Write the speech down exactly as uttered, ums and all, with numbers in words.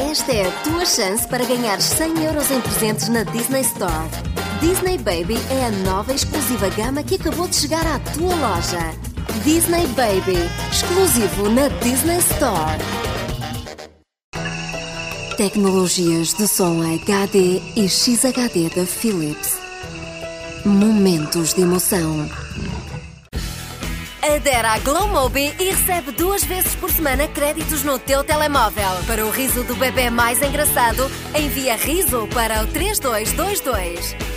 Esta é a tua chance para ganhar cem euros em presentes na Disney Store. Disney Baby é a nova e exclusiva gama que acabou de chegar à tua loja. Disney Baby, exclusivo na Disney Store. Tecnologias de som H D e X H D da Philips. Momentos de emoção. Adere à Glomobi e recebe duas vezes por semana créditos no teu telemóvel. Para o riso do bebê mais engraçado, envia riso para o três dois dois dois.